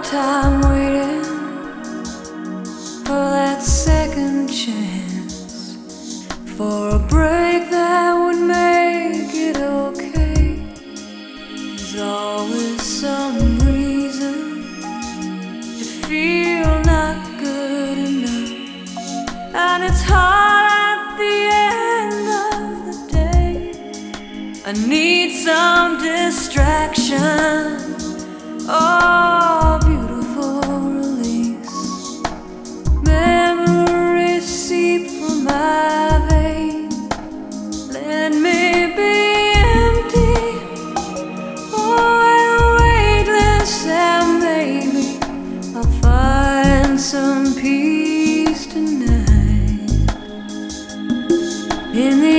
lifetime waiting for that second chance, for a break that would make it okay. There's always some reason to feel not good enough, and it's hard at the end of the day. I need some distraction. Oh, beautiful release. Memories seep from my veins. Let me be empty. Oh, and weightless, and maybe I'll find some peace tonight. In the